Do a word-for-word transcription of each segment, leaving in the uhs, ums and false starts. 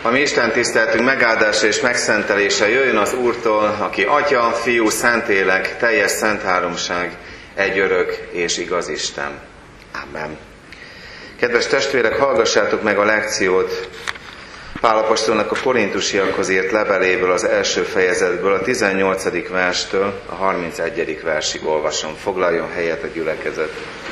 A mi Isten tiszteltünk megáldása és megszentelése jöjjön az Úrtól, aki Atya, Fiú, Szentlélek, teljes szent háromság, egy örök és igaz Isten. Amen. Kedves testvérek, hallgassátok meg a lekciót Pál apostolnak a korintusiakhoz írt leveléből, az első fejezetből, a tizennyolcadik verstől a harmincegyedik versig olvasom. Foglaljon helyet a gyülekezet.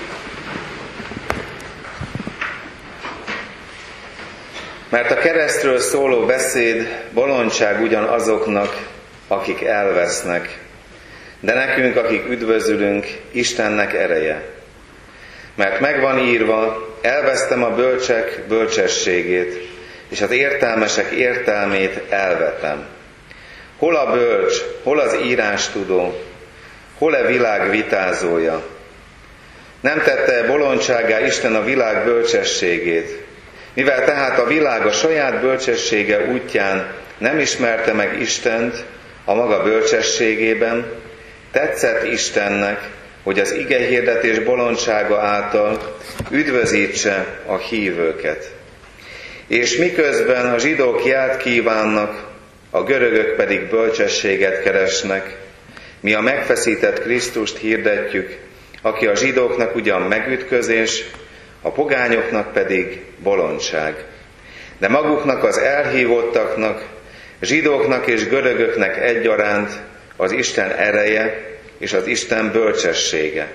Mert a keresztről szóló beszéd bolondság ugyan azoknak, akik elvesznek, de nekünk, akik üdvözülünk, Istennek ereje. Mert megvan írva, elvesztem a bölcsek bölcsességét, és az értelmesek értelmét elvetem. Hol a bölcs, hol az írástudó, hol-e világ vitázója? Nem tette bolondsággá Isten a világ bölcsességét, mivel tehát a világ a saját bölcsessége útján nem ismerte meg Istent a maga bölcsességében, tetszett Istennek, hogy az igehirdetés bolondsága által üdvözítse a hívőket. És miközben a zsidók jelt kívánnak, a görögök pedig bölcsességet keresnek, mi a megfeszített Krisztust hirdetjük, aki a zsidóknak ugyan megütközés, a pogányoknak pedig bolondság. De maguknak az elhívottaknak, zsidóknak és görögöknek egyaránt az Isten ereje és az Isten bölcsessége.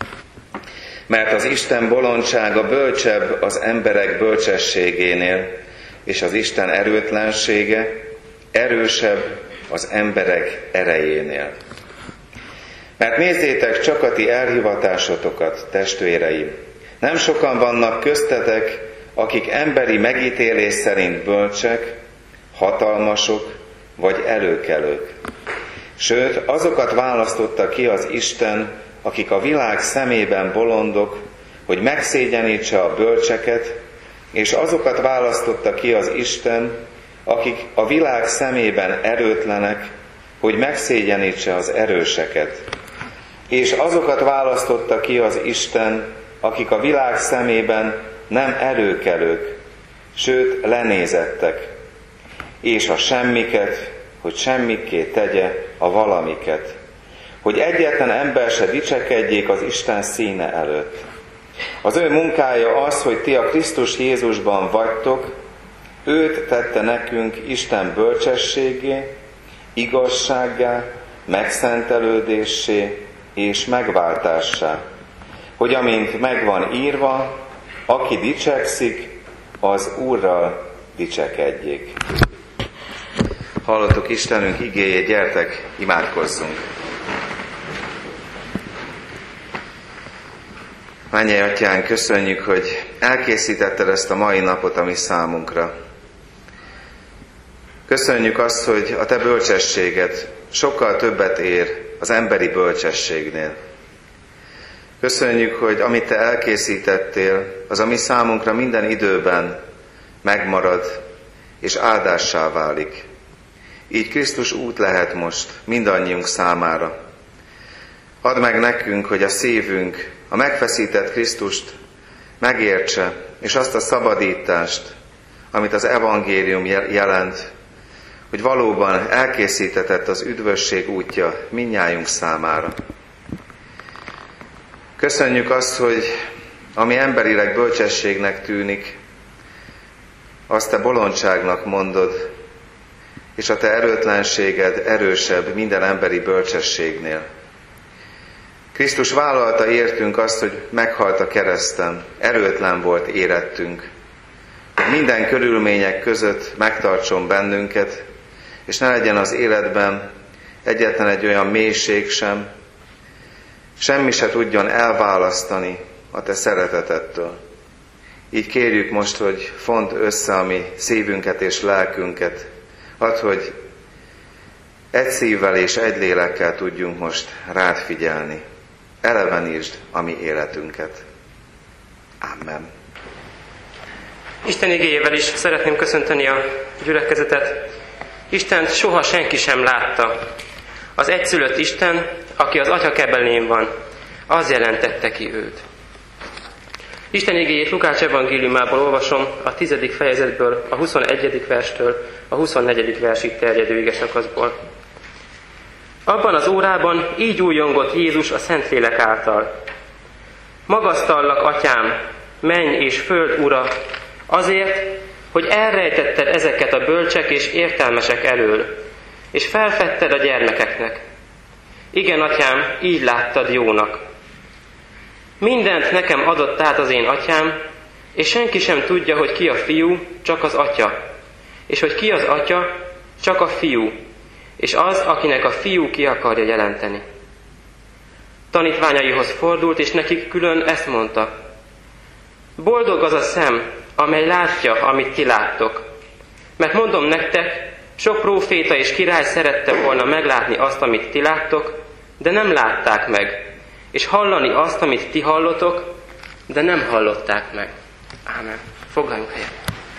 Mert az Isten bolondsága bölcsebb az emberek bölcsességénél, és az Isten erőtlensége erősebb az emberek erejénél. Mert nézzétek csak a ti elhivatásotokat, testvéreim! Nem sokan vannak köztetek, akik emberi megítélés szerint bölcsek, hatalmasok vagy előkelők. Sőt, azokat választotta ki az Isten, akik a világ szemében bolondok, hogy megszégyenítse a bölcseket, és azokat választotta ki az Isten, akik a világ szemében erőtlenek, hogy megszégyenítse az erőseket. És azokat választotta ki az Isten, akik a világ szemében nem előkelők, sőt lenézettek, és a semmiket, hogy semmikké tegye a valamiket, hogy egyetlen ember se dicsekedjék az Isten színe előtt. Az ő munkája az, hogy ti a Krisztus Jézusban vagytok, őt tette nekünk Isten bölcsességé, igazsággá, megszentelődéssé és megváltássá, hogy amint megvan írva, aki dicsekszik, az Úrral dicsekedjék. Hallottuk Istenünk igéjét, gyertek, imádkozzunk! Mennyei Atyánk, köszönjük, hogy elkészítetted ezt a mai napot a mi számunkra. Köszönjük azt, hogy a te bölcsességed sokkal többet ér az emberi bölcsességnél. Köszönjük, hogy amit te elkészítettél, az a mi számunkra minden időben megmarad és áldássá válik. Így Krisztus út lehet most mindannyiunk számára. Add meg nekünk, hogy a szívünk a megfeszített Krisztust megértse, és azt a szabadítást, amit az evangélium jelent, hogy valóban elkészítetett az üdvösség útja mindnyájunk számára. Köszönjük azt, hogy ami emberileg bölcsességnek tűnik, azt te bolondságnak mondod, és a te erőtlenséged erősebb minden emberi bölcsességnél. Krisztus vállalta értünk azt, hogy meghalt a kereszten, erőtlen volt érettünk, hogy minden körülmények között megtartson bennünket, és ne legyen az életben egyetlen egy olyan mélység sem, semmi se tudjon elválasztani a te szeretetettől. Így kérjük most, hogy fondd össze a mi szívünket és lelkünket, add, hogy egy szívvel és egy lélekkel tudjunk most rád figyelni. Elevenítsd a mi életünket. Amen. Isten igéjével is szeretném köszönteni a gyülekezetet. Istent soha senki sem látta. Az egyszülött Isten, aki az Atya kebelén van, az jelentette ki őt. Isten igéjét Lukács evangéliumából olvasom, a tizedik fejezetből, a huszonegyedik verstől a huszonnegyedik versig terjedő igeszakaszból. Abban az órában így újjongott Jézus a Szentlélek által. Magasztallak, Atyám, menny és föld ura, azért, hogy elrejtetted ezeket a bölcsek és értelmesek elől, és felfedted a gyermekeknek. Igen, Atyám, így láttad jónak. Mindent nekem adott át az én Atyám, és senki sem tudja, hogy ki a fiú, csak az Atya, és hogy ki az Atya, csak a fiú, és az, akinek a fiú ki akarja jelenteni. Tanítványaihoz fordult, és nekik külön ezt mondta. Boldog az a szem, amely látja, amit ti láttok. Mert mondom nektek, sok próféta és király szerette volna meglátni azt, amit ti láttok, de nem látták meg, és hallani azt, amit ti hallotok, de nem hallották meg. Ámen. Foglaljunk helyet.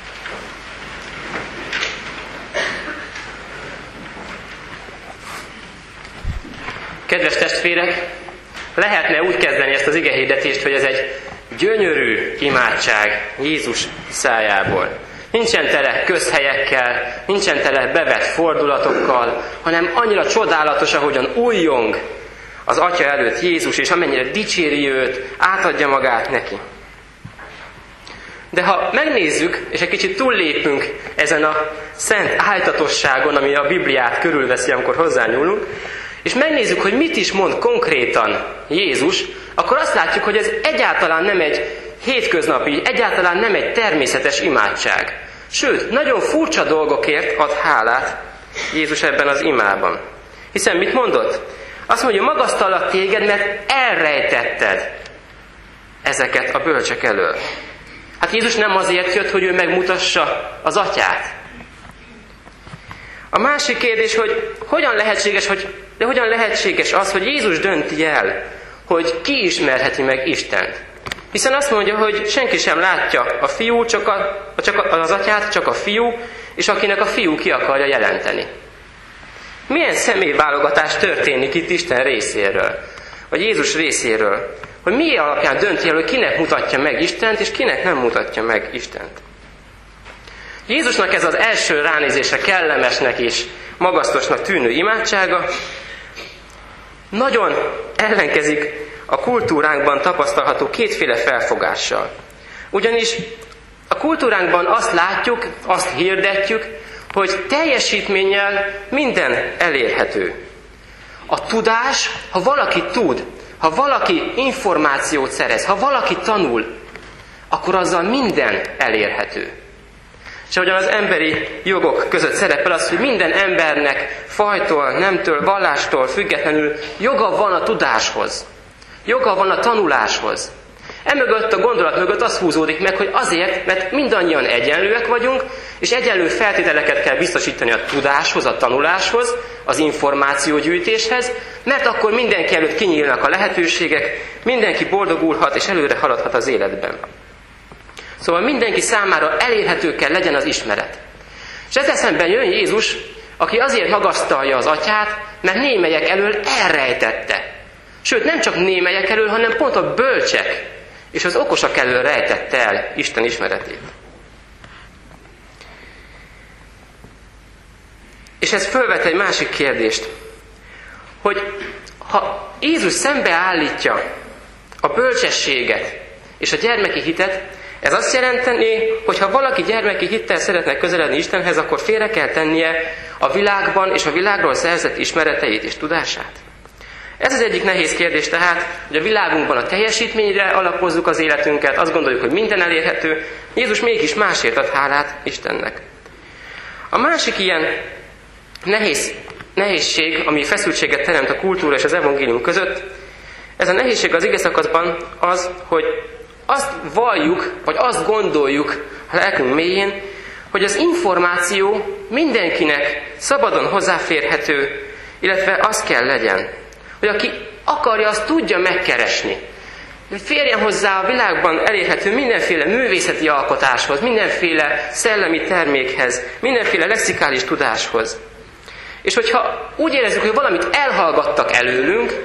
Kedves testvérek, lehetne úgy kezdeni ezt az igehirdetést, hogy ez egy gyönyörű imádság Jézus szájából. Nincsen tele közhelyekkel, nincsen tele bevett fordulatokkal, hanem annyira csodálatos, ahogyan újjong az Atya előtt Jézus, és amennyire dicséri őt, átadja magát neki. De ha megnézzük, és egy kicsit túllépünk ezen a szent áltatosságon, ami a Bibliát körülveszi, amikor hozzányúlunk, és megnézzük, hogy mit is mond konkrétan Jézus, akkor azt látjuk, hogy ez egyáltalán nem egy hétköznapi, egyáltalán nem egy természetes imádság. Sőt, nagyon furcsa dolgokért ad hálát Jézus ebben az imában. Hiszen mit mondott? Azt mondja, magasztallak téged, mert elrejtetted ezeket a bölcsek elől. Hát Jézus nem azért jött, hogy ő megmutassa az Atyát. A másik kérdés, hogy hogyan lehetséges, hogy, de hogyan lehetséges az, hogy Jézus dönti el, hogy ki ismerheti meg Istent. Hiszen azt mondja, hogy senki sem látja a fiú, csak, a, csak az Atyát, csak a fiú, és akinek a fiú ki akarja jelenteni. Milyen személyválogatás történik itt Isten részéről, vagy Jézus részéről, hogy mi alapján dönti el, hogy kinek mutatja meg Istent, és kinek nem mutatja meg Istent. Jézusnak ez az első ránézésre kellemesnek és magasztosnak tűnő imádsága nagyon ellenkezik a kultúránkban tapasztalható kétféle felfogással. Ugyanis a kultúránkban azt látjuk, azt hirdetjük, hogy teljesítménnyel minden elérhető. A tudás, ha valaki tud, ha valaki információt szerez, ha valaki tanul, akkor azzal minden elérhető. És ahogyan az emberi jogok között szerepel az, hogy minden embernek fajtól, nemtől, vallástól függetlenül joga van a tudáshoz. Joga van a tanuláshoz. Emögött a gondolat mögött az húzódik meg, hogy azért, mert mindannyian egyenlőek vagyunk, és egyenlő feltételeket kell biztosítani a tudáshoz, a tanuláshoz, az információgyűjtéshez, mert akkor mindenki előtt kinyílnak a lehetőségek, mindenki boldogulhat és előre haladhat az életben. Szóval mindenki számára elérhető kell legyen az ismeret. És ezzel szemben jön Jézus, aki azért magasztalja az Atyát, mert némelyek elől elrejtette. Sőt, nem csak némelyek elől, hanem pont a bölcsek és az okosak elől rejtette el Isten ismeretét. És ez fölvet egy másik kérdést, hogy ha Jézus szembeállítja a bölcsességet és a gyermeki hitet, ez azt jelenteni, hogy ha valaki gyermeki hittel szeretne közeledni Istenhez, akkor félre kell tennie a világban és a világról szerzett ismereteit és tudását. Ez az egyik nehéz kérdés tehát, hogy a világunkban a teljesítményre alapozzuk az életünket, azt gondoljuk, hogy minden elérhető, Jézus mégis másért ad hálát Istennek. A másik ilyen nehéz, nehézség, ami feszültséget teremt a kultúra és az evangélium között, ez a nehézség az igeszakaszban az, hogy azt valljuk, vagy azt gondoljuk a lelkünk mélyén, hogy az információ mindenkinek szabadon hozzáférhető, illetve az kell legyen, hogy aki akarja, azt tudja megkeresni. Férjen hozzá a világban elérhető mindenféle művészeti alkotáshoz, mindenféle szellemi termékhez, mindenféle lexikális tudáshoz. És hogyha úgy érezzük, hogy valamit elhallgattak előlünk,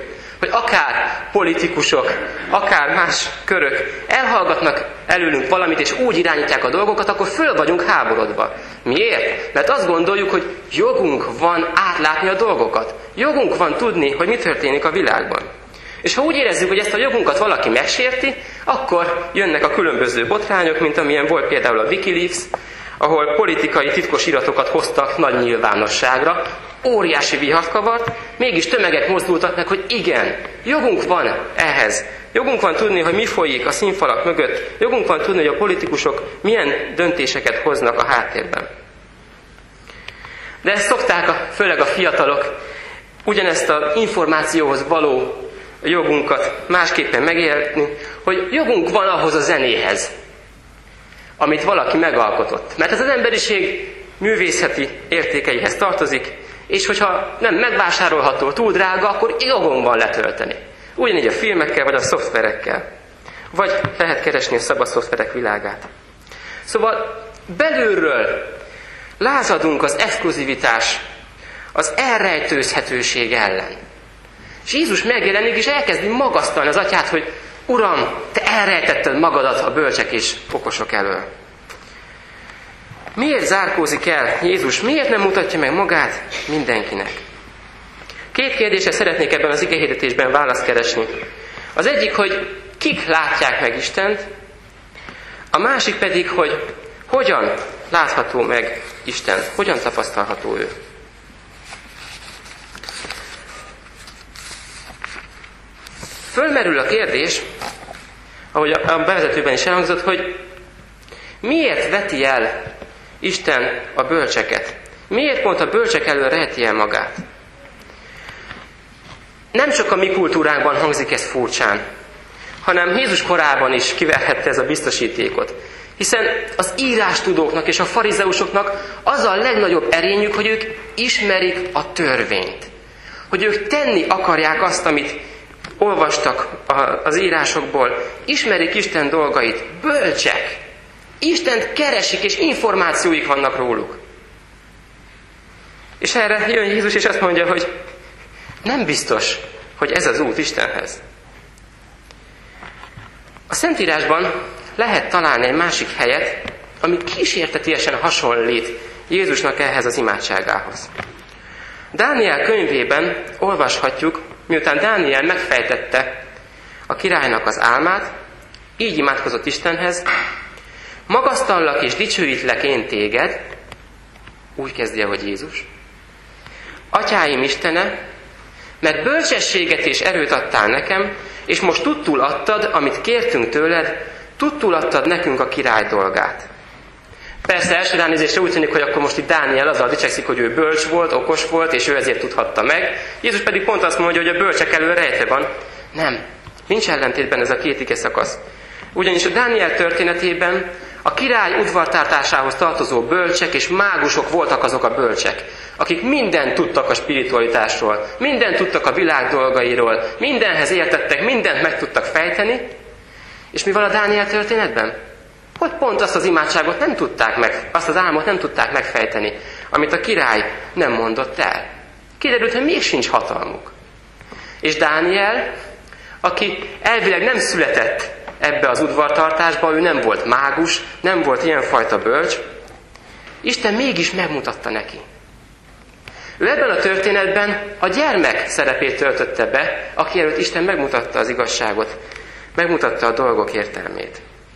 hogy akár politikusok, akár más körök elhallgatnak előlünk valamit, és úgy irányítják a dolgokat, akkor föl vagyunk háborodva. Miért? Mert azt gondoljuk, hogy jogunk van átlátni a dolgokat. Jogunk van tudni, hogy mi történik a világban. És ha úgy érezzük, hogy ezt a jogunkat valaki megsérti, akkor jönnek a különböző botrányok, mint amilyen volt például a Wikileaks, ahol politikai titkos iratokat hoztak nagy nyilvánosságra, óriási vihart kavart, mégis tömegek mozdultak meg, hogy igen, jogunk van ehhez. Jogunk van tudni, hogy mi folyik a színfalak mögött. Jogunk van tudni, hogy a politikusok milyen döntéseket hoznak a háttérben. De ezt szokták, a, főleg a fiatalok, ugyanezt az információhoz való jogunkat másképpen megélni, hogy jogunk van ahhoz a zenéhez, amit valaki megalkotott. Mert ez az emberiség művészeti értékeihez tartozik, és hogyha nem megvásárolható, túl drága, akkor jogom van letölteni. Ugyanígy a filmekkel, vagy a szoftverekkel. Vagy lehet keresni a szabad szoftverek világát. Szóval belülről lázadunk az exkluzivitás, az elrejtőzhetőség ellen. És Jézus megjelenik, és elkezdi magasztalni az atyát, hogy Uram, te elrejtetted magadat a bölcsek és okosok elől. Miért zárkózik el Jézus? Miért nem mutatja meg magát mindenkinek? Két kérdésre szeretnék ebben az igehirdetésben választ keresni. Az egyik, hogy kik látják meg Istent, a másik pedig, hogy hogyan látható meg Isten, hogyan tapasztalható ő. Fölmerül a kérdés, ahogy a bevezetőben is elhangzott, hogy miért veti el Isten a bölcseket? Miért pont a bölcsek elől rejti el magát? Nem csak a mi kultúránkban hangzik ez furcsán, hanem Jézus korában is kiverhette ez a biztosítékot. Hiszen az írástudóknak és a farizeusoknak az a legnagyobb erényük, hogy ők ismerik a törvényt. Hogy ők tenni akarják azt, amit olvastak az írásokból, ismerik Isten dolgait, bölcsek. Istent keresik, és információik vannak róluk. És erre jön Jézus, és azt mondja, hogy nem biztos, hogy ez az út Istenhez. A Szentírásban lehet találni egy másik helyet, ami kísértetiesen hasonlít Jézusnak ehhez az imádságához. Dániel könyvében olvashatjuk, miután Dániel megfejtette a királynak az álmát, így imádkozott Istenhez: magasztallak és dicsőítlek én téged, úgy kezdje, hogy Jézus, atyáim Istene, mert bölcsességet és erőt adtál nekem, és most tudtul adtad, amit kértünk tőled, tudtul adtad nekünk a király dolgát. Persze első ránézésre úgy tűnik, hogy akkor most itt Dániel azzal dicsekszik, hogy ő bölcs volt, okos volt, és ő ezért tudhatta meg. Jézus pedig pont azt mondja, hogy a bölcsek elől rejtve van. Nem, nincs ellentétben ez a két ige szakasz. Ugyanis a Dániel történetében a király udvartartásához tartozó bölcsek és mágusok voltak azok a bölcsek, akik mindent tudtak a spiritualitásról, mindent tudtak a világ dolgairól, mindenhez értettek, mindent meg tudtak fejteni. És mi van a Dániel történetben? Hogy pont azt az imádságot nem tudták meg, azt az álmot nem tudták megfejteni, amit a király nem mondott el. Kiderült, hogy még sincs hatalmuk. És Dániel, aki elvileg nem született ebbe az udvartartásba, ő nem volt mágus, nem volt ilyenfajta bölcs, Isten mégis megmutatta neki. Ő ebben a történetben a gyermek szerepét töltötte be, aki előtt Isten megmutatta az igazságot, megmutatta a dolgok értelmét.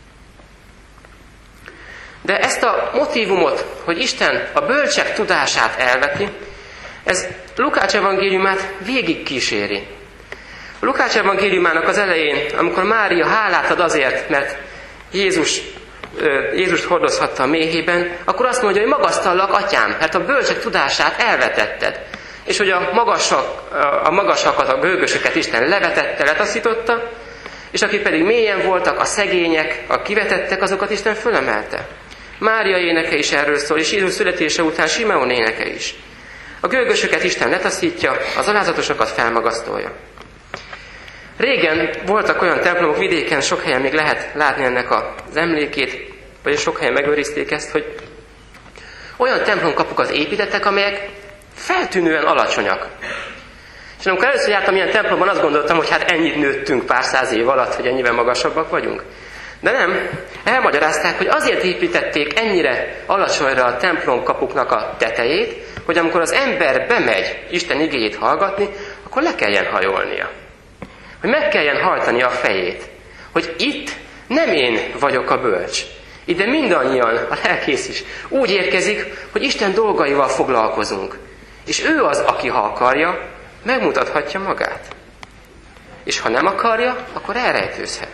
De ezt a motívumot, hogy Isten a bölcsek tudását elveti, ez Lukács evangéliumát végig kíséri. Lukács evangéliumának az elején, amikor Mária hálát ad azért, mert Jézus, Jézust hordozhatta a méhében, akkor azt mondja, hogy magasztallak, atyám, mert a bölcsek tudását elvetetted. És hogy a, magasak, a magasakat, a gőgösöket Isten levetette, letaszította, és akik pedig mélyen voltak, a szegények, a kivetettek, azokat Isten fölemelte. Mária éneke is erről szól, és Jézus születése után Simeon éneke is. A gőgösöket Isten letaszítja, az alázatosokat felmagasztolja. Régen voltak olyan templomok vidéken, sok helyen még lehet látni ennek az emlékét, vagy sok helyen megőrizték ezt, hogy olyan templomkapukat építettek, amelyek feltűnően alacsonyak. És amikor először jártam ilyen templomban, azt gondoltam, hogy hát ennyit nőttünk pár száz év alatt, hogy ennyivel magasabbak vagyunk. De nem, elmagyarázták, hogy azért építették ennyire alacsonyra a templom kapuknak a tetejét, hogy amikor az ember bemegy Isten igéjét hallgatni, akkor le kelljen hajolnia. Hogy meg kelljen hajtani a fejét. Hogy itt nem én vagyok a bölcs. Ide mindannyian, a lelkész is úgy érkezik, hogy Isten dolgaival foglalkozunk. És ő az, aki ha akarja, megmutathatja magát. És ha nem akarja, akkor elrejtőzhet.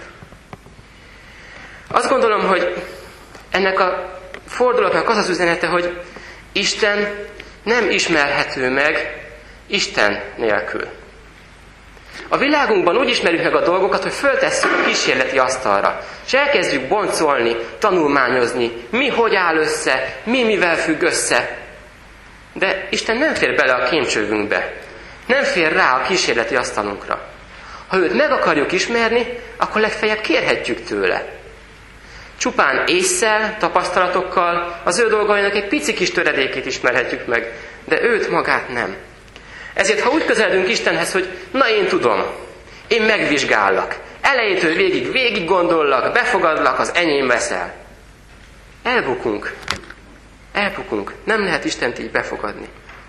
Azt gondolom, hogy ennek a fordulatnak az az üzenete, hogy Isten nem ismerhető meg Isten nélkül. A világunkban úgy ismerjük meg a dolgokat, hogy föltesszük a kísérleti asztalra, és elkezdjük boncolni, tanulmányozni, mi hogy áll össze, mi mivel függ össze. De Isten nem fér bele a kémcsövünkbe, nem fér rá a kísérleti asztalunkra. Ha őt meg akarjuk ismerni, akkor legfeljebb kérhetjük tőle. Csupán ésszel, tapasztalatokkal az ő dolgainak egy pici kis töredékét ismerhetjük meg, de őt magát nem. Ezért, ha úgy közeledünk Istenhez, hogy na én tudom, én megvizsgállak, elejétől végig végig gondollak, befogadlak, az enyém veszel. Elbukunk. Elbukunk. Nem lehet Istent így befogadni.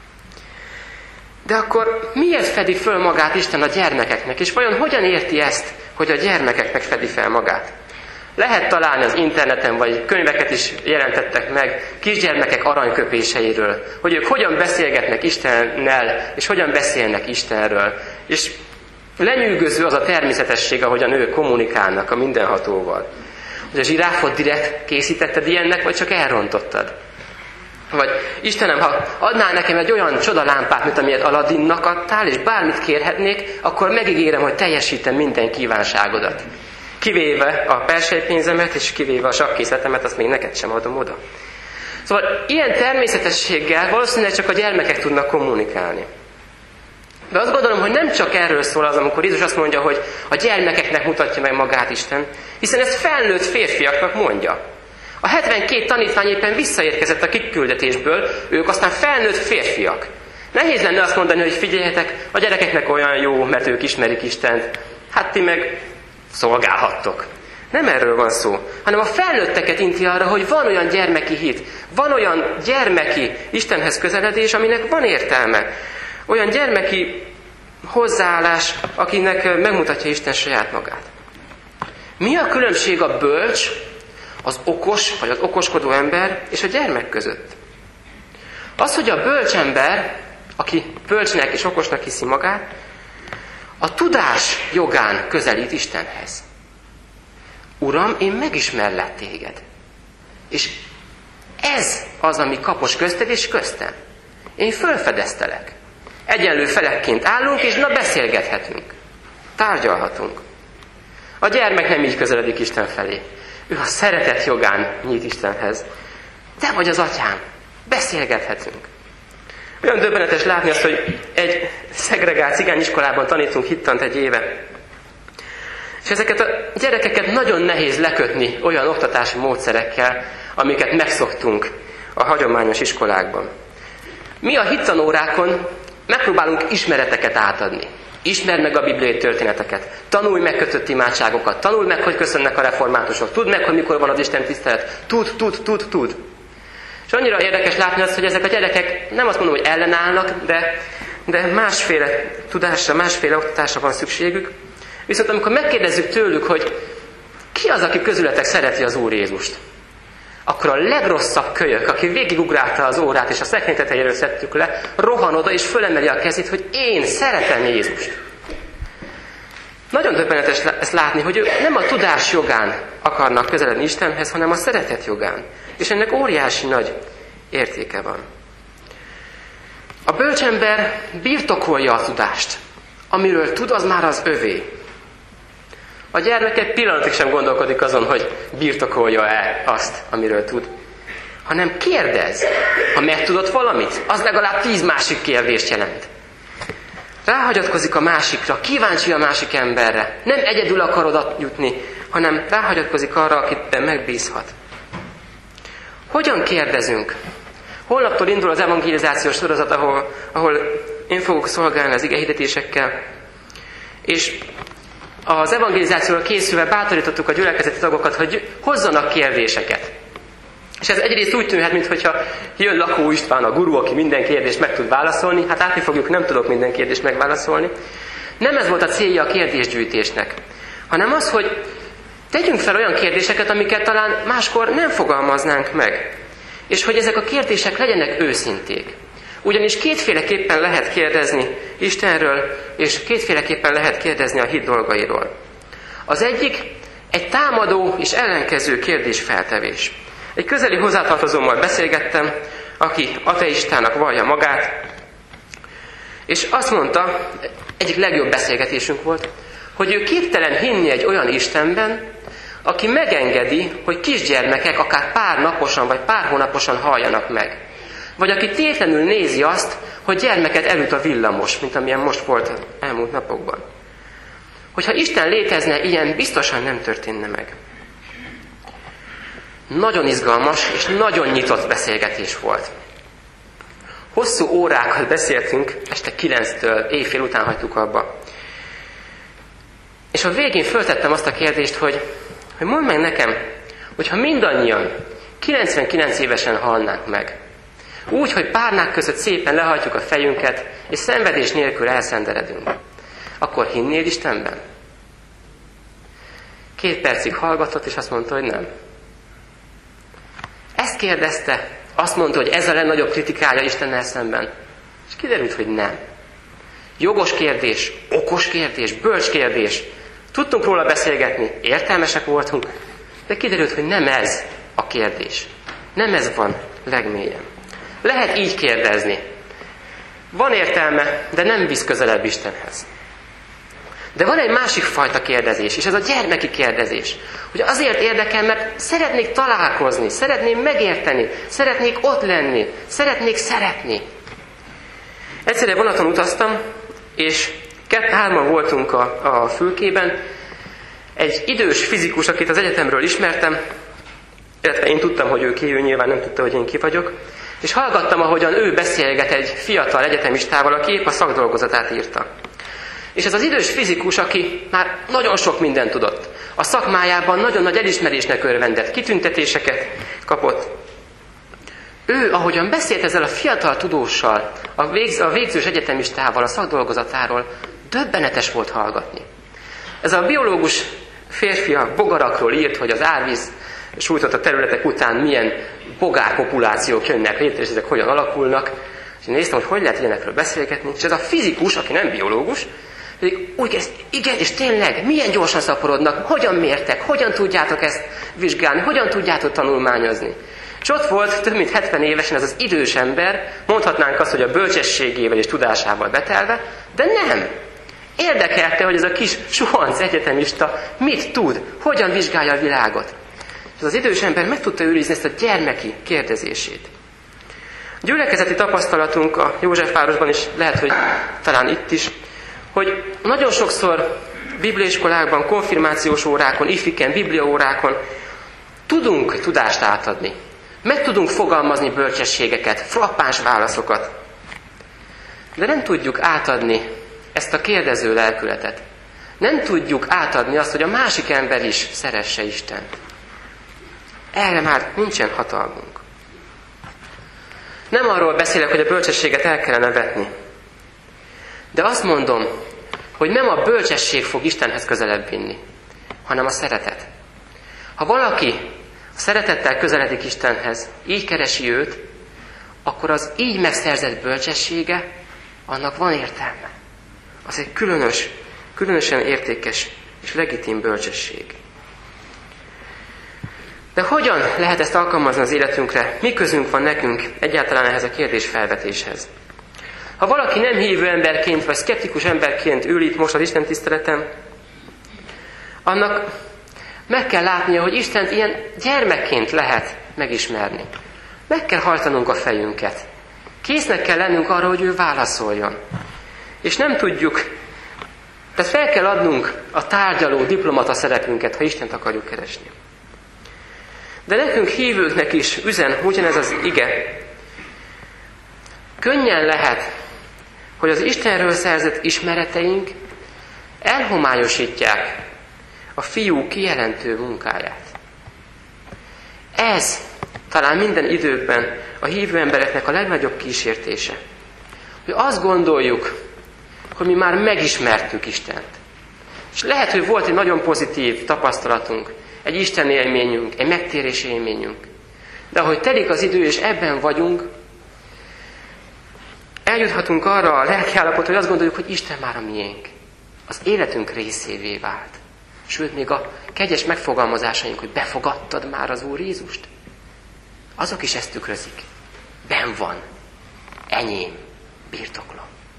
De akkor miért fedi föl magát Isten a gyermekeknek? És vajon hogyan érti ezt, hogy a gyermekeknek fedi fel magát? Lehet találni az interneten, vagy könyveket is jelentettek meg kisgyermekek aranyköpéseiről, hogy ők hogyan beszélgetnek Istennel, és hogyan beszélnek Istenről. És lenyűgöző az a természetesség, ahogyan ők kommunikálnak a mindenhatóval. Hogy a zsiráfot direkt készítetted ilyennek, vagy csak elrontottad? Vagy Istenem, ha adnál nekem egy olyan csodalámpát, mint amilyet Aladdinnak adtál, és bármit kérhetnék, akkor megígérem, hogy teljesítem minden kívánságodat. Kivéve a perselypénzemet, és kivéve a sakkészletemet, azt még neked sem adom oda. Szóval ilyen természetességgel valószínűleg csak a gyermekek tudnak kommunikálni. De azt gondolom, hogy nem csak erről szól az, amikor Jézus azt mondja, hogy a gyermekeknek mutatja meg magát Isten, hiszen ezt felnőtt férfiaknak mondja. A hetvenkét tanítvány éppen visszaérkezett a kiküldetésből, ők aztán felnőtt férfiak. Nehéz lenne azt mondani, hogy figyeljetek, a gyerekeknek olyan jó, mert ők ismerik Istent. Hát ti meg szolgálhattok. Nem erről van szó, hanem a felnőtteket inti arra, hogy van olyan gyermeki hit, van olyan gyermeki Istenhez közeledés, aminek van értelme. Olyan gyermeki hozzáállás, akinek megmutatja Isten saját magát. Mi a különbség a bölcs, az okos, vagy az okoskodó ember és a gyermek között? Az, hogy a bölcs ember, aki bölcsnek és okosnak hiszi magát, a tudás jogán közelít Istenhez. Uram, én megismerlek téged. És ez az, ami kapos közted és köztem. Én fölfedeztelek. Egyenlő felekként állunk, és na beszélgethetünk. Tárgyalhatunk. A gyermek nem így közeledik Isten felé. Ő a szeretet jogán nyit Istenhez. Te vagy az atyám. Beszélgethetünk. Olyan döbbenetes látni azt, hogy egy szegregált cigányiskolában tanítunk hittant egy éve. És ezeket a gyerekeket nagyon nehéz lekötni olyan oktatási módszerekkel, amiket megszoktunk a hagyományos iskolákban. Mi a hittanórákon megpróbálunk ismereteket átadni. Ismerd meg a bibliai történeteket, tanulj meg kötött imádságokat, tanulj meg, hogy köszönnek a reformátusok, tudd meg, hogy mikor van az Isten tisztelet, tud, tud, tud, tud. És annyira érdekes látni azt, hogy ezek a gyerekek nem azt mondom, hogy ellenállnak, de, de másféle tudásra, másféle oktatásra van szükségük. Viszont amikor megkérdezzük tőlük, hogy ki az, aki közületek szereti az Úr Jézust, akkor a legrosszabb kölyök, aki végigugrálta az órát, és a szekrény tetejéről szedtük le, rohan oda, és fölemeli a kezét, hogy én szeretem Jézust. Nagyon döbbenetes ezt látni, hogy ők nem a tudás jogán akarnak közeledni Istenhez, hanem a szeretet jogán. És ennek óriási nagy értéke van. A bölcsember birtokolja a tudást. Amiről tud, az már az övé. A gyermek egy pillanatig sem gondolkodik azon, hogy birtokolja-e azt, amiről tud. Hanem kérdez. Ha megtudott valamit, az legalább tíz másik kérdést jelent. Ráhagyatkozik a másikra, kíváncsi a másik emberre. Nem egyedül akar oda jutni, hanem ráhagyatkozik arra, akit megbízhat. Hogyan kérdezünk? Holnaptól indul az evangelizációs sorozat, ahol, ahol Én fogok szolgálni az igehirdetésekkel, és az evangelizációra készülve bátorítottuk a gyülekezeti tagokat, hogy hozzanak kérdéseket. És ez egyrészt úgy tűnhet, mintha jön Lakó István, a guru, aki minden kérdést meg tud válaszolni. Hát látni fogjuk, nem tudok minden kérdést megválaszolni. Nem ez volt a célja a kérdésgyűjtésnek, hanem az, hogy tegyünk fel olyan kérdéseket, amiket talán máskor nem fogalmaznánk meg. És hogy ezek a kérdések legyenek őszinték. Ugyanis kétféleképpen lehet kérdezni Istenről, és kétféleképpen lehet kérdezni a hit dolgairól. Az egyik egy támadó és ellenkező kérdésfeltevés. Egy közeli hozzátartozómmal beszélgettem, aki ateistának vallja magát, és azt mondta, egyik legjobb beszélgetésünk volt, hogy ő képtelen hinni egy olyan Istenben, aki megengedi, hogy kisgyermekek akár pár naposan vagy pár hónaposan haljanak meg. Vagy aki tétlenül nézi azt, hogy gyermeket elüt a villamos, mint amilyen most volt az elmúlt napokban. Hogyha Isten létezne, ilyen biztosan nem történne meg. Nagyon izgalmas és nagyon nyitott beszélgetés volt. Hosszú órákat beszéltünk, este kilenctől éjfél után hagytuk abba. És a végén föltettem azt a kérdést, hogy, hogy mondd meg nekem, hogyha mindannyian kilencvenkilenc évesen halnánk meg, úgy, hogy párnák között szépen lehajtjuk a fejünket, és szenvedés nélkül elszenderedünk, akkor hinnéd Istenben? Két percig hallgatott, és azt mondta, hogy nem. Ezt kérdezte, azt mondta, hogy ez a legnagyobb kritikája Istennel szemben. És kiderült, hogy nem. Jogos kérdés, okos kérdés, bölcs kérdés. Tudtunk róla beszélgetni, értelmesek voltunk, de kiderült, hogy nem ez a kérdés. Nem ez van legmélyen. Lehet így kérdezni. Van értelme, de nem visz közelebb Istenhez. De van egy másik fajta kérdezés, és ez a gyermeki kérdezés. Hogy azért érdekel, mert szeretnék találkozni, szeretném megérteni, szeretnék ott lenni, szeretnék szeretni. Egyszer egy vonaton utaztam, és kett-hárman voltunk a, a fülkében. Egy idős fizikus, akit az egyetemről ismertem, illetve én tudtam, hogy ő ki, ő nyilván nem tudta, hogy én ki vagyok, és hallgattam, ahogyan ő beszélget egy fiatal egyetemistával, aki épp a szakdolgozatát írta. És ez az idős fizikus, aki már nagyon sok mindent tudott, a szakmájában nagyon nagy elismerésnek örvendett, kitüntetéseket kapott. Ő, ahogyan beszélt ezzel a fiatal tudóssal, a, végz, a végzős egyetemistával, a szakdolgozatáról, döbbenetes volt hallgatni. Ez a biológus férfi a bogarakról írt, hogy az árvíz sújtott a területek után milyen bogárpopulációk jönnek létre, és ezek hogyan alakulnak. És én néztem, hogy hogy lehet ilyenekről beszélgetni. És ez a fizikus, aki nem biológus, úgy kezd, igen, és tényleg, milyen gyorsan szaporodnak, hogyan mértek, hogyan tudjátok ezt vizsgálni, hogyan tudjátok tanulmányozni. És ott volt több mint hetven évesen ez az idős ember, mondhatnánk azt, hogy a bölcsességével és tudásával betelve, de nem. Érdekelte, hogy ez a kis suhanc egyetemista mit tud, hogyan vizsgálja a világot. És az idős ember meg tudta őrizni ezt a gyermeki kérdezését. A gyülekezeti tapasztalatunk a Józsefvárosban is, lehet, hogy talán itt is, hogy nagyon sokszor bibliaiskolákban, konfirmációs órákon, ifiken, bibliaórákon tudunk tudást átadni. Meg tudunk fogalmazni bölcsességeket, frappáns válaszokat. De nem tudjuk átadni ezt a kérdező lelkületet. Nem tudjuk átadni azt, hogy a másik ember is szeresse Istent. Erre már nincsen hatalmunk. Nem arról beszélek, hogy a bölcsességet el kellene vetni. De azt mondom, hogy nem a bölcsesség fog Istenhez közelebb vinni, hanem a szeretet. Ha valaki a szeretettel közeledik Istenhez, így keresi őt, akkor az így megszerzett bölcsessége, annak van értelme. Az egy különös, különösen értékes és legitim bölcsesség. De hogyan lehet ezt alkalmazni az életünkre? Mi közünk van nekünk egyáltalán ehhez a kérdésfelvetéshez? Ha valaki nem hívő emberként, vagy szkeptikus emberként ül itt most az Isten tiszteleten, annak meg kell látnia, hogy Istent ilyen gyermekként lehet megismerni. Meg kell hajtanunk a fejünket. Késznek kell lennünk arra, hogy ő válaszoljon. És nem tudjuk, tehát fel kell adnunk a tárgyaló diplomata szerepünket, ha Istent akarjuk keresni. De nekünk hívőknek is üzen ugyanez az ige. Könnyen lehet, hogy az Istenről szerzett ismereteink elhomályosítják a fiú kijelentő munkáját. Ez talán minden időkben a hívő embereknek a legnagyobb kísértése. Hogy azt gondoljuk, hogy mi már megismertük Istent. És lehet, hogy volt egy nagyon pozitív tapasztalatunk, egy Isten élményünk, egy megtérés élményünk. De ahogy telik az idő, és ebben vagyunk, eljuthatunk arra a lelkiállapotra, hogy azt gondoljuk, hogy Isten már a miénk. Az életünk részévé vált. Sőt, még a kegyes megfogalmazásaink, hogy befogadtad már az Úr Jézust, azok is ezt tükrözik. Benn van. Enyém. Birtoklom.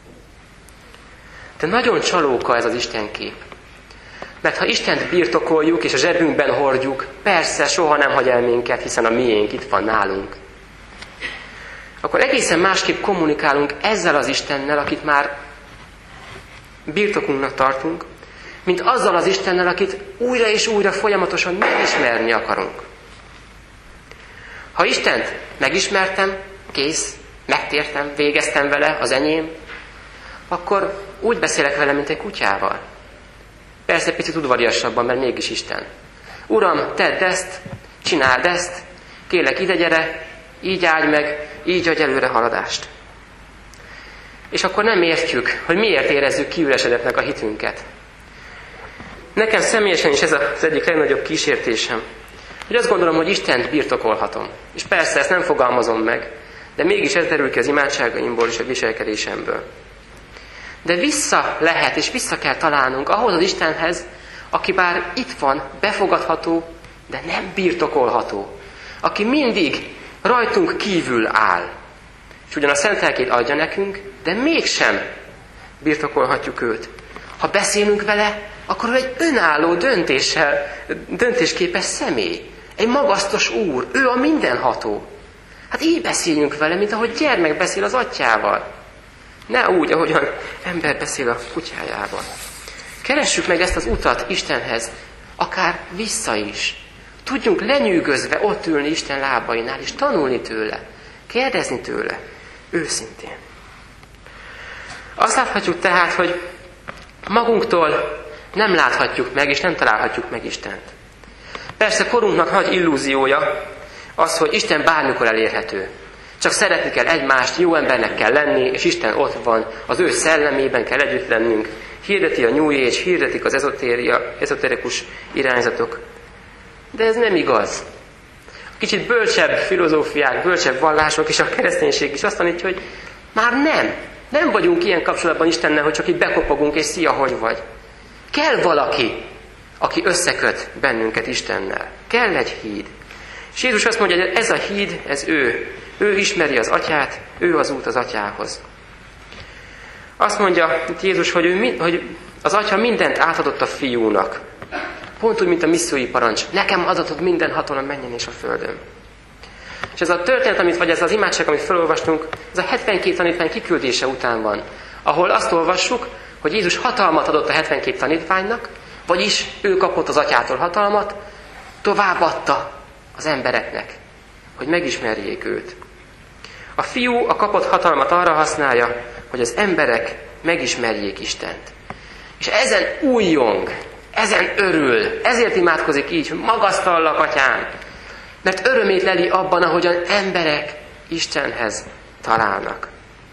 De nagyon csalóka ez az Isten kép. Mert ha Istent birtokoljuk és a zsebünkben hordjuk, persze soha nem hagy el minket, hiszen a miénk itt van nálunk. Akkor egészen másképp kommunikálunk ezzel az Istennel, akit már birtokunknak tartunk, mint azzal az Istennel, akit újra és újra folyamatosan megismerni akarunk. Ha Istent megismertem, kész, megtértem, végeztem vele, az enyém, akkor úgy beszélek vele, mint egy kutyával. Persze picit udvariasabban, mert mégis Isten. Uram, tedd ezt, csináld ezt, kérlek ide gyere, így állj meg, így adj előre haladást. És akkor nem értjük, hogy miért érezzük kiüresedettnek a hitünket. Nekem személyesen is ez az egyik legnagyobb kísértésem, hogy azt gondolom, hogy Istent birtokolhatom. És persze ezt nem fogalmazom meg, de mégis ez derül ki az imádságaimból és a viselkedésemből. De vissza lehet, és vissza kell találnunk ahhoz az Istenhez, aki bár itt van, befogadható, de nem birtokolható. Aki mindig rajtunk kívül áll. És ugyan a szent lelkét adja nekünk, de mégsem birtokolhatjuk őt. Ha beszélünk vele, akkor ő egy önálló döntéssel, döntésképes személy. Egy magasztos úr, ő a mindenható. Hát így beszéljünk vele, mint ahogy gyermek beszél az atyával. Ne úgy, ahogyan ember beszél a kutyájával. Keressük meg ezt az utat Istenhez, akár vissza is. Tudjunk lenyűgözve ott ülni Isten lábainál, és tanulni tőle, kérdezni tőle, őszintén. Azt láthatjuk tehát, hogy magunktól nem láthatjuk meg, és nem találhatjuk meg Istent. Persze korunknak nagy illúziója az, hogy Isten bármikor elérhető. Csak szeretni kell egymást, jó embernek kell lenni, és Isten ott van, az ő szellemében kell együtt lennünk. Hirdeti a New Age, hirdetik az ezotéria, ezoterikus irányzatok. De ez nem igaz. A kicsit bölcsebb filozófiák, bölcsebb vallások és a kereszténység is azt tanítja, hogy már nem. Nem vagyunk ilyen kapcsolatban Istennel, hogy csak itt bekopogunk, és szia, hogy vagy. Kell valaki, aki összeköt bennünket Istennel. Kell egy híd. És Jézus azt mondja, hogy ez a híd, ez ő. Ő ismeri az atyát, ő az út az atyához. Azt mondja itt Jézus, hogy, ő, hogy az atya mindent átadott a fiúnak. Pont úgy, mint a missziói parancs. Nekem adatot minden hatalom menjen és a földön. És ez a történet, amit, vagy ez az imádság, amit felolvastunk, ez a hetvenkét tanítvány kiküldése után van. Ahol azt olvassuk, hogy Jézus hatalmat adott a hetvenkét tanítványnak, vagyis ő kapott az atyától hatalmat, továbbadta az embereknek, hogy megismerjék őt. A fiú a kapott hatalmat arra használja, hogy az emberek megismerjék Istent. És ezen újjong, ezen örül, ezért imádkozik így, hogy magasztallak, atyám, mert örömét leli abban, ahogyan emberek Istenhez találnak.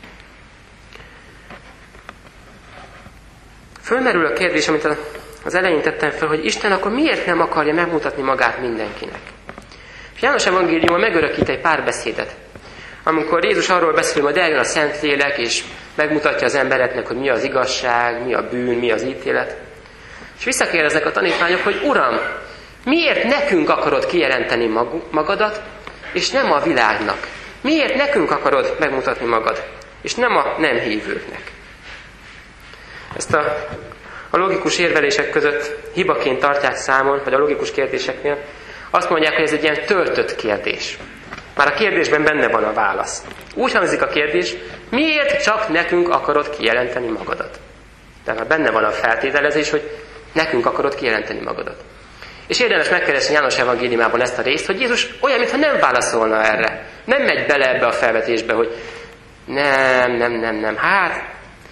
Fölmerül a kérdés, amit az elején tettem fel, hogy Isten akkor miért nem akarja megmutatni magát mindenkinek? János evangéliuma megörökít egy párbeszédet, amikor Jézus arról beszél, hogy majd eljön a Szentlélek, és megmutatja az embereknek, hogy mi az igazság, mi a bűn, mi az ítélet. És visszakérdeznek a tanítványok, hogy Uram, miért nekünk akarod kijelenteni magadat, és nem a világnak? Miért nekünk akarod megmutatni magad, és nem a nem hívőknek? Ezt a, a logikus érvelések között hibaként tartják számon, vagy a logikus kérdéseknél. Azt mondják, hogy ez egy ilyen töltött kérdés. Már a kérdésben benne van a válasz. Úgy hangzik a kérdés, miért csak nekünk akarod kijelenteni magadat? De már benne van a feltételezés, hogy nekünk akarod kijelenteni magadat. És érdemes megkeresni János evangéliumában ezt a részt, hogy Jézus olyan, mintha nem válaszolna erre. Nem megy bele ebbe a felvetésbe, hogy nem, nem, nem, nem, hát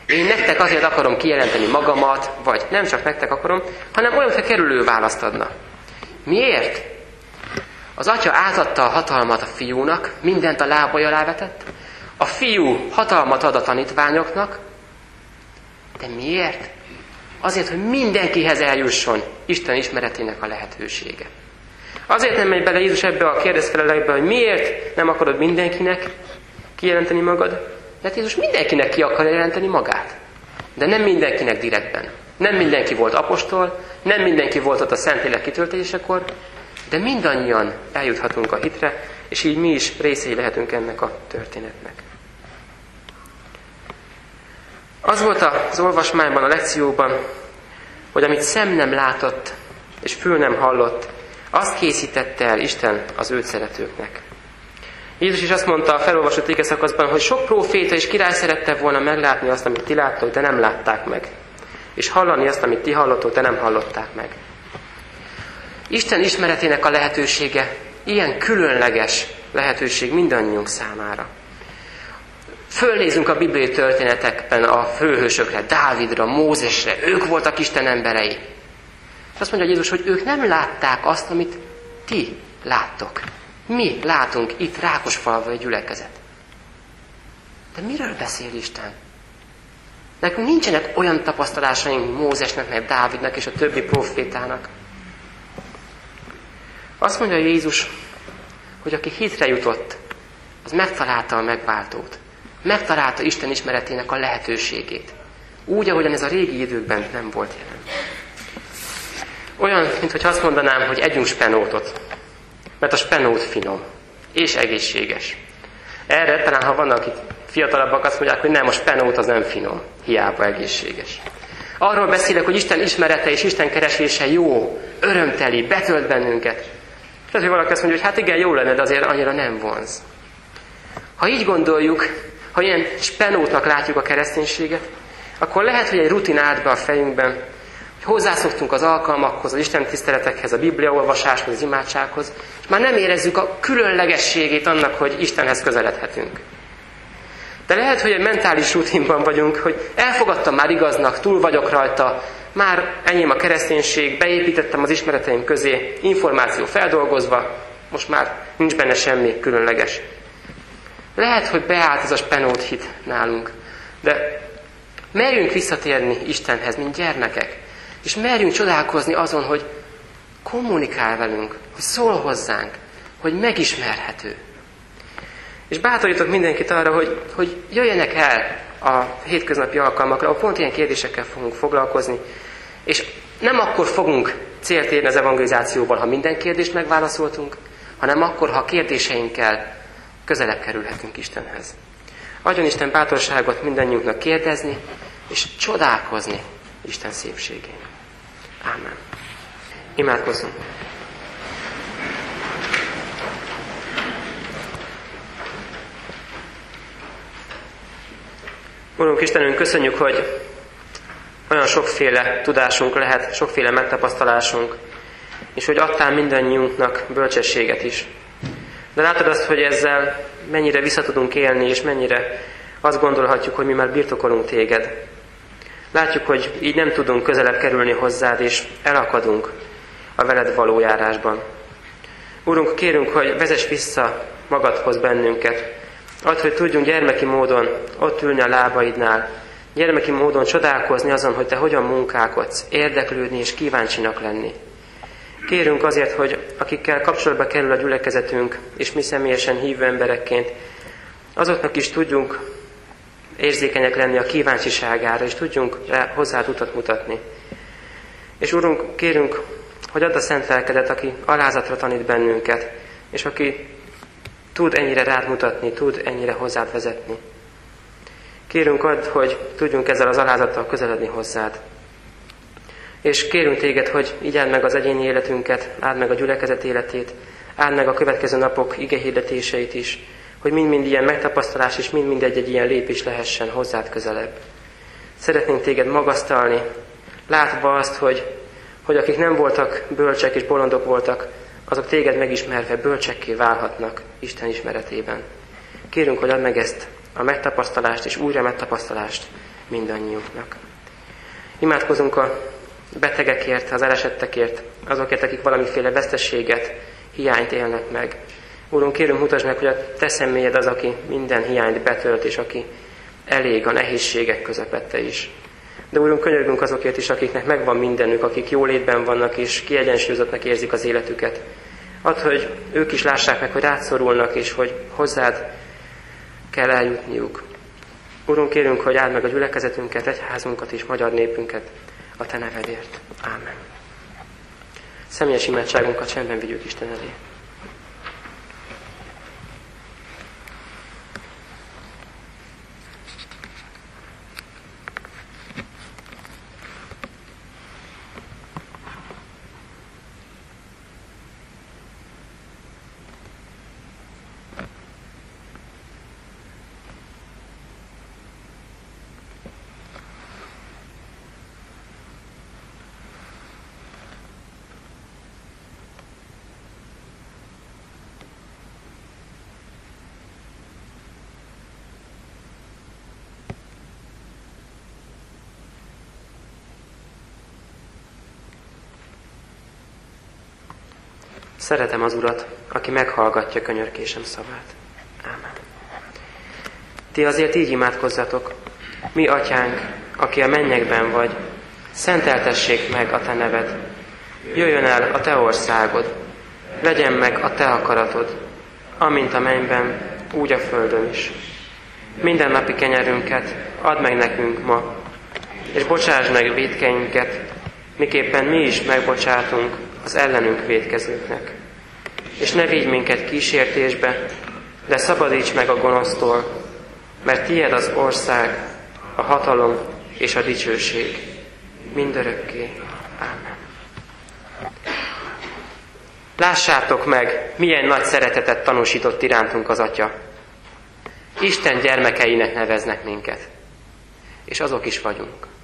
én nektek azért akarom kijelenteni magamat, vagy nem csak nektek akarom, hanem olyan, hogy kerülő választ adna. Miért? Az atya átadta a hatalmat a fiúnak, mindent a lábai alá vetett, a fiú hatalmat ad a tanítványoknak, de miért? Azért, hogy mindenkihez eljusson Isten ismeretének a lehetősége. Azért nem megy bele Jézus ebbe a kérdezfelelekbe, hogy miért nem akarod mindenkinek kijelenteni magad, mert Jézus mindenkinek ki akarja jelenteni magát. De nem mindenkinek direktben. Nem mindenki volt apostol, nem mindenki volt ott a Szentlélek kitöltésekor, de mindannyian eljuthatunk a hitre, és így mi is részei lehetünk ennek a történetnek. Az volt az olvasmányban, a lekcióban, hogy amit szem nem látott, és fül nem hallott, azt készítette el Isten az őt szeretőknek. Jézus is azt mondta a felolvasott igeszakaszban, hogy sok próféta és király szerette volna meglátni azt, amit ti láttok, de nem látták meg. És hallani azt, amit ti hallottok, de nem hallották meg. Isten ismeretének a lehetősége ilyen különleges lehetőség mindannyiunk számára. Fölnézünk a bibliai történetekben a főhősökre, Dávidra, Mózesre, ők voltak Isten emberei. És azt mondja Jézus, hogy ők nem látták azt, amit ti láttok. Mi látunk itt Rákosfalva egy gyülekezet. De miről beszél Isten? Nekünk nincsenek olyan tapasztalásaink Mózesnek, meg Dávidnak és a többi profétának. Azt mondja Jézus, hogy aki hitre jutott, az megtalálta a megváltót. Megtalálta Isten ismeretének a lehetőségét. Úgy, ahogyan ez a régi időkben nem volt jelen. Olyan, mintha azt mondanám, hogy együnk spenótot. Mert a spenót finom. És egészséges. Erre talán, ha vannak itt fiatalabbak, azt mondják, hogy nem, a spenót az nem finom. Hiába egészséges. Arról beszélek, hogy Isten ismerete és Isten keresése jó, örömteli, betölt bennünket. És azért valaki azt mondja, hogy hát igen, jó lenne, de azért annyira nem vonz. Ha így gondoljuk, ha ilyen spenótnak látjuk a kereszténységet, akkor lehet, hogy egy rutin állt be a fejünkben, hogy hozzászoktunk az alkalmakhoz, az Isten tiszteletekhez, a bibliaolvasáshoz, az imádsághoz, és már nem érezzük a különlegességét annak, hogy Istenhez közeledhetünk. De lehet, hogy egy mentális rutinban vagyunk, hogy elfogadtam már igaznak, túl vagyok rajta, már enyém a kereszténység, beépítettem az ismereteim közé, információ feldolgozva, most már nincs benne semmi különleges. Lehet, hogy beállt ez a spenót hit nálunk, de merjünk visszatérni Istenhez, mint gyermekek, és merjünk csodálkozni azon, hogy kommunikál velünk, hogy szól hozzánk, hogy megismerhető. És bátorítok mindenkit arra, hogy, hogy jöjjenek el a hétköznapi alkalmakra, ahol pont ilyen kérdésekkel fogunk foglalkozni, és nem akkor fogunk célt érni az evangelizációval, ha minden kérdést megválaszoltunk, hanem akkor, ha a kérdéseinkkel közelebb kerülhetünk Istenhez. Adjon Isten bátorságot mindannyiunknak kérdezni, és csodálkozni Isten szépségén. Ámen. Imádkozzunk. Urunk Istenünk, köszönjük, hogy olyan sokféle tudásunk lehet, sokféle megtapasztalásunk, és hogy adtál mindannyiunknak bölcsességet is. De látod azt, hogy ezzel mennyire vissza tudunk élni, és mennyire azt gondolhatjuk, hogy mi már birtokolunk téged. Látjuk, hogy így nem tudunk közelebb kerülni hozzád, és elakadunk a veled való járásban. Urunk, kérünk, hogy vezess vissza magadhoz bennünket. Add, hogy tudjunk gyermeki módon ott ülni a lábaidnál, gyermeki módon csodálkozni azon, hogy te hogyan munkálkodsz, érdeklődni és kíváncsinak lenni. Kérünk azért, hogy akikkel kapcsolatba kerül a gyülekezetünk, és mi személyesen hívő emberekként, azoknak is tudjunk érzékenyek lenni a kíváncsiságára, és tudjunk rá hozzád utat mutatni. És Urunk, kérünk, hogy add a szent lelkedet, aki alázatra tanít bennünket, és aki tud ennyire rád mutatni, tud ennyire hozzád vezetni. Kérünk add, hogy tudjunk ezzel az alázattal közeledni hozzád. És kérünk téged, hogy így áld meg az egyéni életünket, áld meg a gyülekezet életét, áld meg a következő napok igehirdetéseit is, hogy mind-mind ilyen megtapasztalás és mind-mind egy-egy ilyen lépés lehessen hozzád közelebb. Szeretnénk téged magasztalni, látva azt, hogy, hogy akik nem voltak bölcsek és bolondok voltak, azok téged megismerve bölcsekké válhatnak Isten ismeretében. Kérünk, hogy add meg ezt a megtapasztalást és újra megtapasztalást mindannyiunknak. Imádkozunk a betegekért, az elesettekért, azokért, akik valamiféle veszteséget, hiányt élnek meg. Úrunk, kérünk, mutasd meg, hogy a Te személyed az, aki minden hiányt betölt, és aki elég a nehézségek közepette is. De Úrunk, könyörgünk azokért is, akiknek megvan mindenük, akik jólétben vannak, és kiegyensúlyozottnak érzik az életüket. Add, hogy ők is lássák meg, hogy rád szorulnak, és hogy hozzád kell eljutniuk. Úrunk, kérünk, hogy áld meg a gyülekezetünket, egyházunkat és magyar népünket a Te nevedért. Ámen. Személyes imádságunkat csendben vigyük Isten elé. Szeretem az Urat, aki meghallgatja könyörgésem szavát. Ámen. Ti azért így imádkozzatok: mi atyánk, aki a mennyekben vagy, szenteltessék meg a Te neved. Jöjjön el a Te országod, legyen meg a Te akaratod, amint a mennyben, úgy a földön is. Minden napi kenyerünket add meg nekünk ma, és bocsásd meg vétkeinket, miképpen mi is megbocsátunk az ellenünk vétkezőknek. És ne vigy minket kísértésbe, de szabadíts meg a gonosztól, mert tiéd az ország, a hatalom és a dicsőség mindörökké. Ámen. Lássátok meg, milyen nagy szeretetet tanúsított irántunk az Atya. Isten gyermekeinek neveznek minket, és azok is vagyunk.